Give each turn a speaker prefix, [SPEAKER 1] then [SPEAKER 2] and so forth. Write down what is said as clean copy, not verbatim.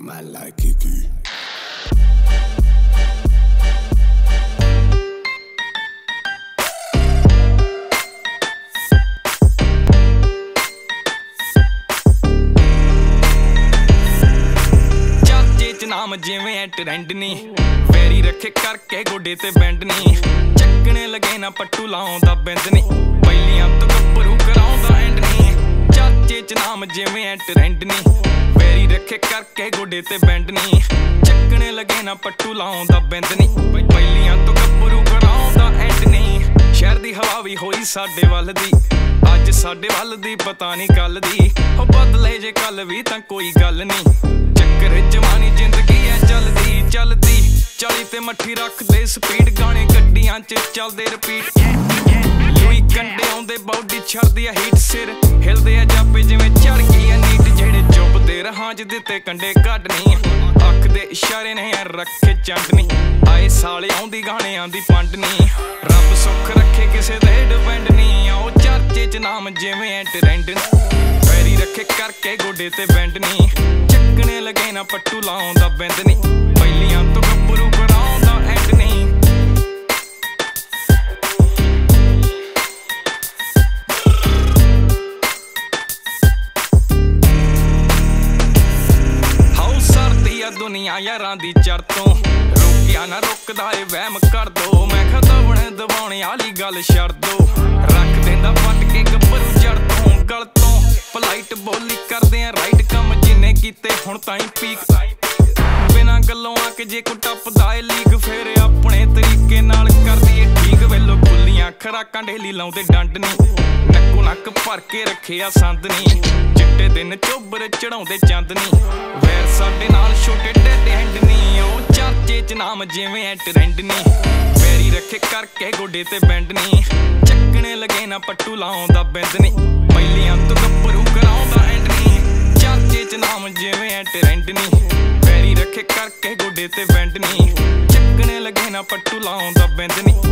[SPEAKER 1] man like Kiki.
[SPEAKER 2] नाम जिवें trend नी पैरी रखे करके गोडे ते बैंड नी चक्कने लगे ना पट्टू लाउंदा बिंद नी पहिलियां तो गप्परू कराउंदा एंड नी चाचे च नाम जिवें ट्रेंड नी पैरी रखे करके गोडे ते बैंड नी चक्कने लगे ना पट्टू लाउंदा बिंद नी पहिलियां तो गप्परू कराउंदा एंड नी शहर दी हवा भी होई साडे वल दी अज साडे वल दी पता नहीं कल दी हो बदले जे कल भी तां कोई गल नी जवानी जिंदगी है चलदी चलदी 40 ते मट्ठी रख दे स्पीड गाने गड्डियां च चलदे रिपीट लुई कंडे आउंदे बॉडी छड़दी है हीट सिर हिलदे आ जापे जिवें चढ़ गई है नीट जेड़े चुभदे रहां च दित्ते कंडे कड्डनी अख दे इशारे ने रखे चंडनी आए साले आउंदी गाने आंदी पंडनी रब सुख रखे किसे दे डिपेंड नहीं आओ चर्चे च नाम जिवें ट्रेंड पैरी रखे करके गोडे ते बैंड नी चक्कने लगे ना पट्टू लाउंदा बिंद नी पहिलियां तो गप्परू कराउंदा एंड नी हाउ सरदी आ दुनिया यारां दी चढ़ तो रोकिया ना रुकदा ए वहम कर दो मैं खदवण दबाने आली गल छड़ दो रख देंदा पट के गप्परू जड़ तो गल तो पलाइट बोली करदे आ राइट कम जिन्ने कीते हुण ताईं पीक बिना गल्लों आके जे को टपदा ए लीग फेर अपने तरीके नाल करदी ए ठीक वेलो खुलियां खराकां डेली लाउंदे डंड नी नक्को नक भर के रखे आ संद नी चिट्टे दिन चोबर चढ़ाउंदे चंद नी वैर साडे नाल छोटे डेडे हैंड नी ओ चर्चे च नाम जिवें ट्रेंड नी पैरी रखे करके गोडे ते बैंड नी चक्कने लगे ना पट्टू लाउंदा बिंद नी पहिलियां तो गप्परू कराउंदा एंड नी चर्चे च नाम जिवें ट्रेंड नी पैरी रखे करके गोडे ते बैंड नी चक्कने लगे ना पट्टू लाउंदा बिंद नी